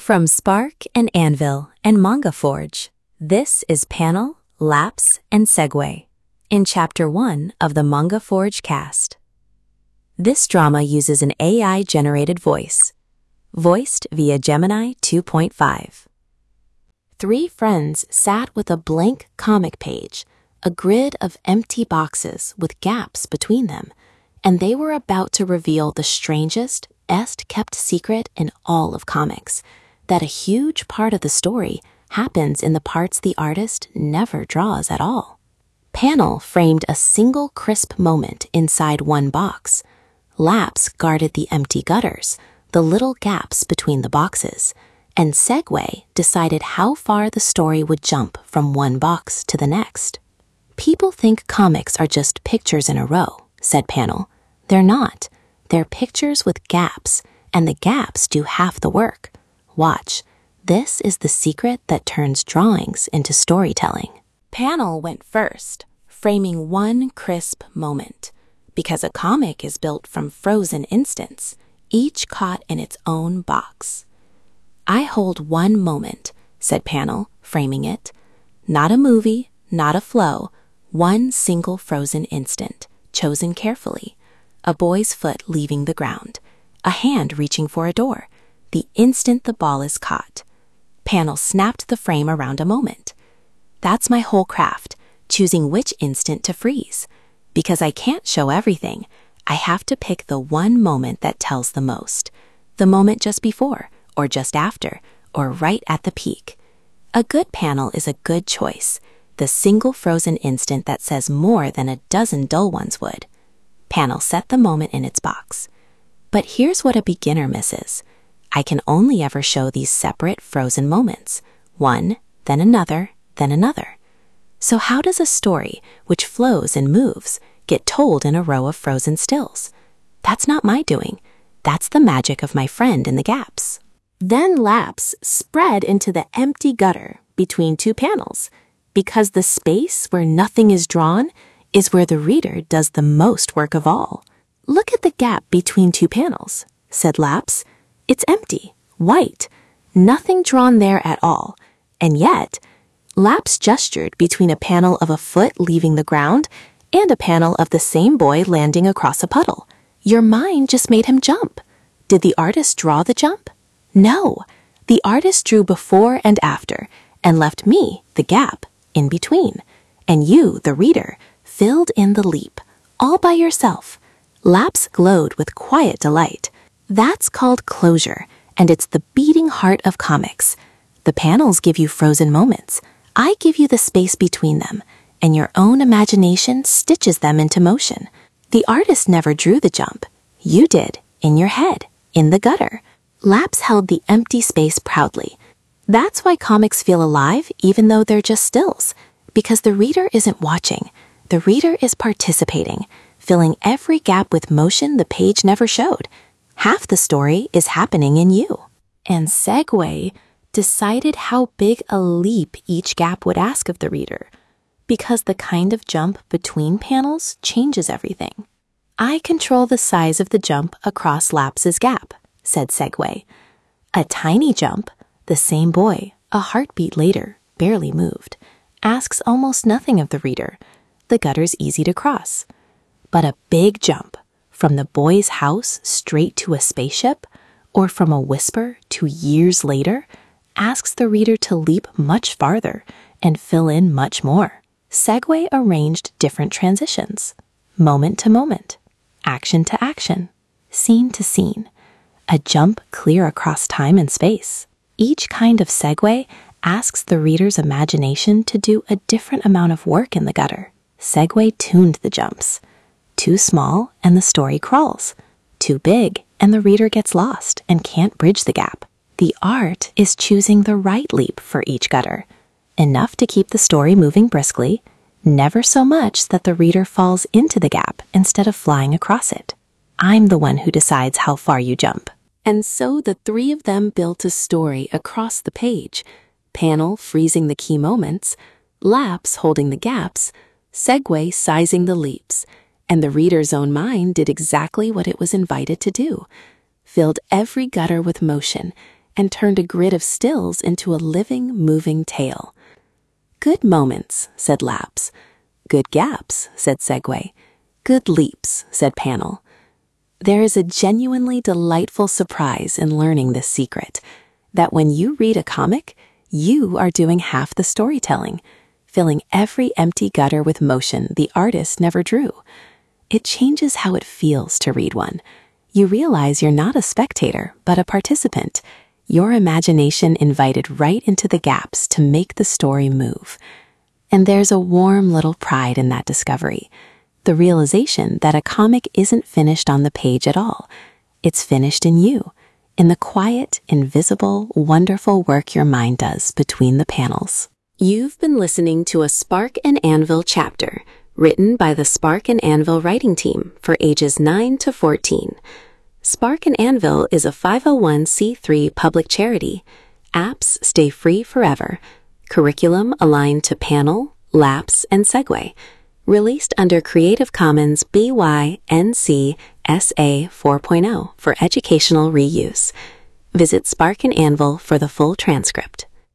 From Spark and Anvil and Manga Forge, this is Panel, Lapse, and Segue in Chapter 1 of the Manga Forge cast. This drama uses an AI-generated voice, voiced via Gemini 2.5. Three friends sat with a blank comic page, a grid of empty boxes with gaps between them, and they were about to reveal the strangest, best-kept secret in all of comics, that a huge part of the story happens in the parts the artist never draws at all. Panel framed a single crisp moment inside one box. Lapse guarded the empty gutters, the little gaps between the boxes, and Segue decided how far the story would jump from one box to the next. People think comics are just pictures in a row, said Panel. They're not. They're pictures with gaps, and the gaps do half the work. Watch. This is the secret that turns drawings into storytelling. Panel went first, framing one crisp moment. Because a comic is built from frozen instants, each caught in its own box. I hold one moment, said Panel, framing it. Not a movie, not a flow, one single frozen instant, chosen carefully. A boy's foot leaving the ground, a hand reaching for a door, the instant the ball is caught. Panel snapped the frame around a moment. That's my whole craft, choosing which instant to freeze. Because I can't show everything, I have to pick the one moment that tells the most. The moment just before, or just after, or right at the peak. A good panel is a good choice, the single frozen instant that says more than a dozen dull ones would. Panel set the moment in its box. But here's what a beginner misses. I can only ever show these separate frozen moments, one, then another, then another. So how does a story, which flows and moves, get told in a row of frozen stills? That's not my doing. That's the magic of my friend in the gaps. Then Lapse spread into the empty gutter between two panels, because the space where nothing is drawn is where the reader does the most work of all. Look at the gap between two panels, said Lapse. It's empty, white, nothing drawn there at all, and yet, Lapse gestured between a panel of a foot leaving the ground and a panel of the same boy landing across a puddle. Your mind just made him jump. Did the artist draw the jump? No, the artist drew before and after and left me, the gap, in between, and you, the reader, filled in the leap, all by yourself. Lapse glowed with quiet delight. That's called closure, and it's the beating heart of comics. The panels give you frozen moments. I give you the space between them, and your own imagination stitches them into motion. The artist never drew the jump. You did, in your head, in the gutter. Lapse held the empty space proudly. That's why comics feel alive even though they're just stills, because the reader isn't watching. The reader is participating, filling every gap with motion the page never showed. Half the story is happening in you. And Segue decided how big a leap each gap would ask of the reader, because the kind of jump between panels changes everything. I control the size of the jump across Lapse's gap, said Segue. A tiny jump, the same boy, a heartbeat later, barely moved, asks almost nothing of the reader. The gutter's easy to cross. But a big jump, from the boy's house straight to a spaceship, or from a whisper to years later, asks the reader to leap much farther and fill in much more. Segue arranged different transitions, moment to moment, action to action, scene to scene, a jump clear across time and space. Each kind of segue asks the reader's imagination to do a different amount of work in the gutter. Segue tuned the jumps. Too small and the story crawls. Too big and the reader gets lost and can't bridge the gap. The art is choosing the right leap for each gutter. Enough to keep the story moving briskly, never so much that the reader falls into the gap instead of flying across it. I'm the one who decides how far you jump. And so the three of them built a story across the page, Panel freezing the key moments, Lapse holding the gaps, Segue sizing the leaps, and the reader's own mind did exactly what it was invited to do, filled every gutter with motion, and turned a grid of stills into a living, moving tale. Good moments, said Laps. Good gaps, said Segway. Good leaps, said Panel. There is a genuinely delightful surprise in learning this secret, that when you read a comic, you are doing half the storytelling, filling every empty gutter with motion the artist never drew. It changes how it feels to read one. You realize you're not a spectator, but a participant. Your imagination invited right into the gaps to make the story move. And there's a warm little pride in that discovery. The realization that a comic isn't finished on the page at all. It's finished in you, in the quiet, invisible, wonderful work your mind does between the panels. You've been listening to a Spark and Anvil chapter, written by the Spark and Anvil writing team for ages 9 to 14. Spark and Anvil is a 501c3 public charity. Apps stay free forever. Curriculum aligned to Panel, Laps, and Segway. Released under Creative Commons BY-NC SA 4.0 for educational reuse. Visit Spark and Anvil for the full transcript.